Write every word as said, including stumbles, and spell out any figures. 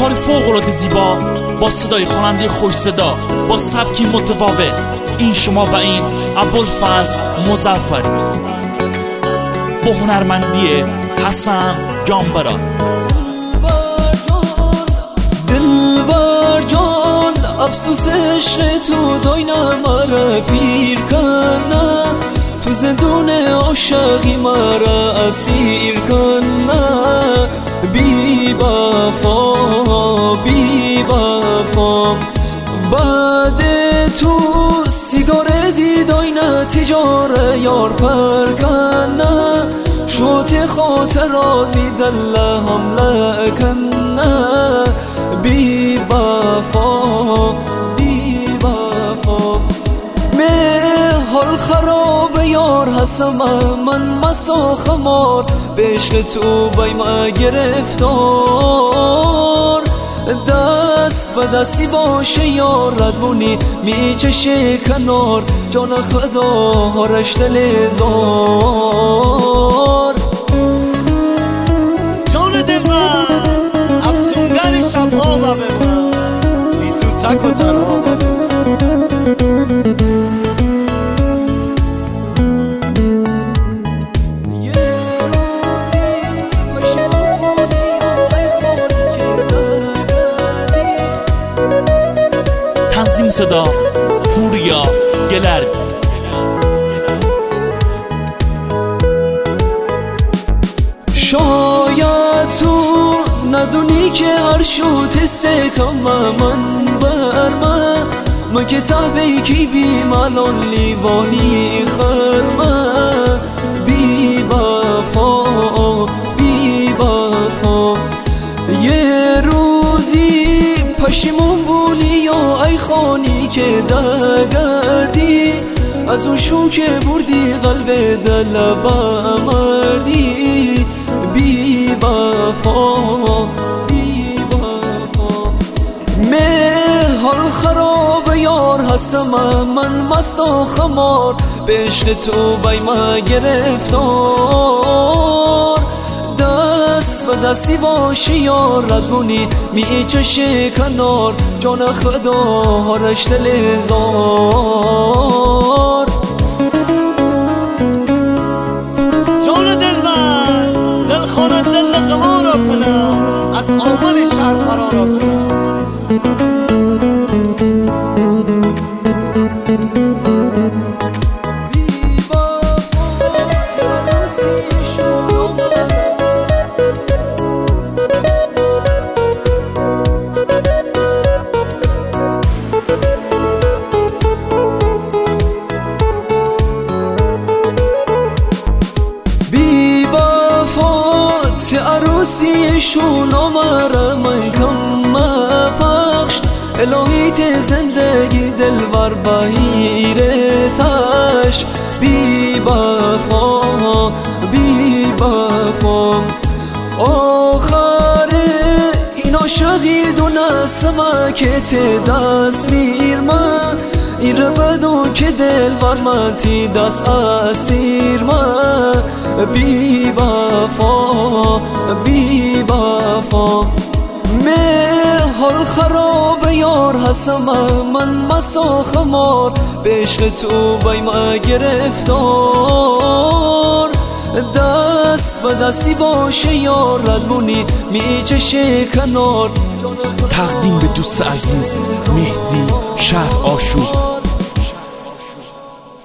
کار فوق‌العاده زیبا با صدای خواننده خوش صدا با سبکی متفاوت. این شما و این ابوالفضل مظفری با هنرمندی حسن جانبرا. دلبر جان افسوس عشق تو داینا مرا پیر کنه، تو زندون عاشقی مرا اسیر کنه. بی وفا بی وفا بعد تو سیگار دیداینا تجاره یار پر کنه، شوت خاطرات میدل حمله کنه. بی وفا بی وفا مه حال خراب یار هستم من مسا خمار، به عشق تو بای ما گرفتار. دست به دستی باشه یار ردمونی میچشه کنار، جان خدا هارش دل زار. جان دلبر افسونگر شبها و ببر، بی تو تک و تنها و تنظیم صدا پوریا گلرگی. شاید تو ندونی که هر شوت استکام من بر من من که تبه کی بی ملان لیوانی خرمه. بی وفا بی وفا یه روزی پشیمون بونی یا ای خانی که دگردی، از اون شو که بردی قلب دل بمردی. بی وفا بی وفا مه حال خراب یار هستم من مستا خمار، به عشق تو بای ما گرفتار. دست به دستی باشی یار ردمونی میچشه کنار، جان خدا هارش دل زار. جان دلبر دل خانه دل قمار را کنم، از عامل شهر فرار را کنم. عروسیشون آمره من کم پخش، الهیت زندگی دلبر بهیرتش. بی وفا بی وفا آخر این عاشقی دونه سمکت دست میرمه، این رو بدون که دلبر من تی دست اسیر من. بی وفا بی وفا مه حال خراب یار هستم من مسا خمار، به عشق تو بای ما گرفتار. دست به دستی باشه یار ردمونی میچشه کنار. تقدیم به دوست عزیز مهدی شهر آشوب.